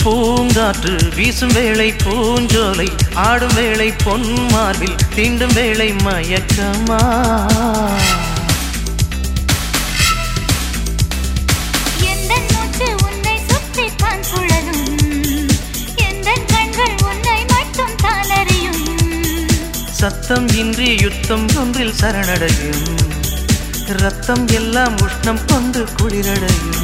பூங்காற்று வீசும் வேளை பூஞ்சோலை ஆடும் வேளை பொன் மார்பில் தீண்டும் வேளை மயக்கமா சத்தம் இன்றி யுத்தம் ஒன்றில் சரணடையும் ரத்தம் எல்லாம் உஷ்ணம் கொண்டு குளிரடையும்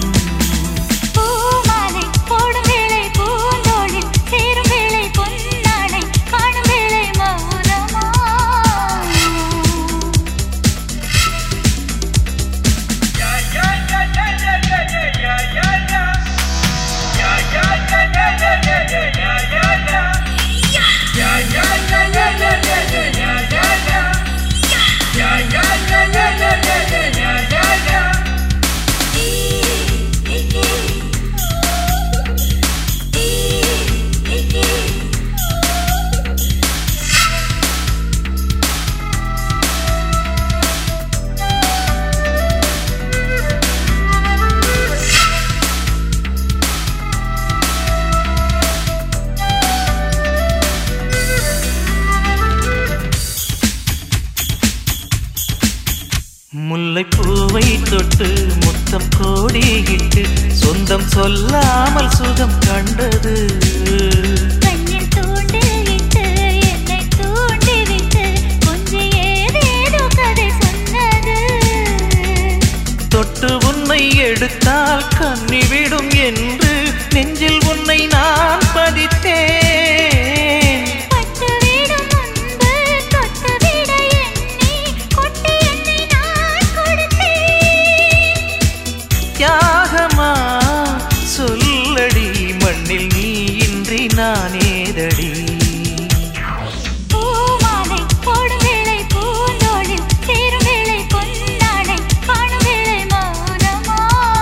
முல்லைப்பூவை தொட்டு முத்தம் கோடியிட்டு சொந்தம் சொல்லாமல் சுகம் கண்டது கண்ணில் தூண்டிலிட்டு என்னை தூண்டிவிட்டு கொஞ்சம் ஏதேதோ கதை சொன்னது தொட்டு உன்னை எடுத்தால் கண்ணிவிடும் என்று நெஞ்சில் உன்னை நான் பதித்தேன் தியாகமா சொல்லடி மண்ணில் நீ இன்றி நானேதடி பூமாலை போடும் வேளை பூந்தோளில் சேரும் வேளை பொன்னாடை காணும் வேளை மௌனமா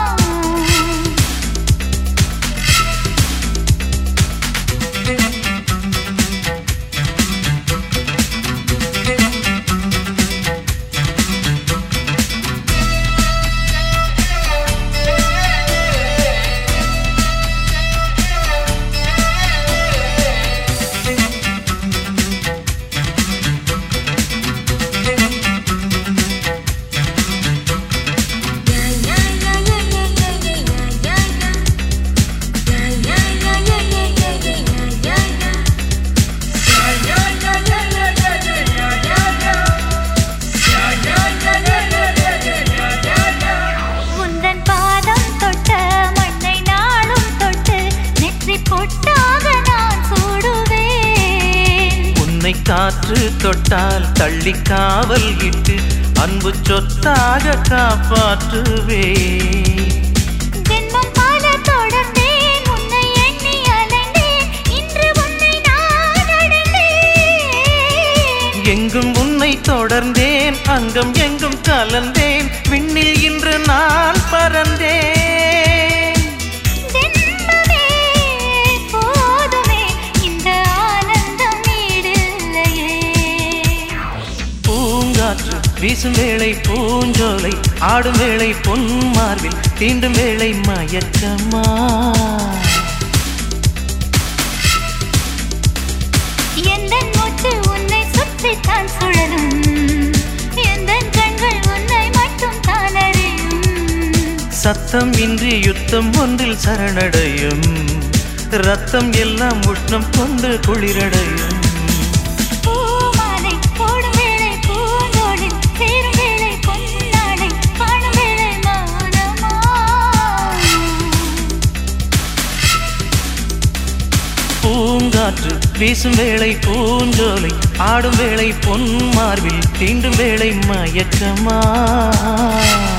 காற்று தொட்டால் தள்ளி காவல் இட்டு அன்பு சொத்தாக காப்பாற்றுவே ஜென்மம் பல தொடர்ந்தேன் உன்னை எண்ணி அலைந்தேன் இன்று உன்னை நான் அடைந்தேன் எங்கும் உன்னை தொடர்ந்தேன் அங்கம் எங்கும் கலந்தேன் விண்ணில் இன்று நான் பறந்தேன் வீசும் வேளை பூஞ்சோலை ஆடும் வேளை பொன் மார்பில் தீண்டும் வேளை மயக்கமா எந்தன் மூச்சு உன்னை சுற்றித்தான் சுழலும் எந்தன் கண்கள் உன்னை மட்டும் தான் அறியும் சத்தம் இன்றி யுத்தம் ஒன்றில் சரணடையும் ரத்தம் எல்லாம் உஷ்ணம் கொண்டு குளிரடையும் பூங்காற்று வீசும் வேளை பூஞ்சோலை ஆடும் வேளை பொன் மார்பில் தீண்டும் வேளை மயக்கமா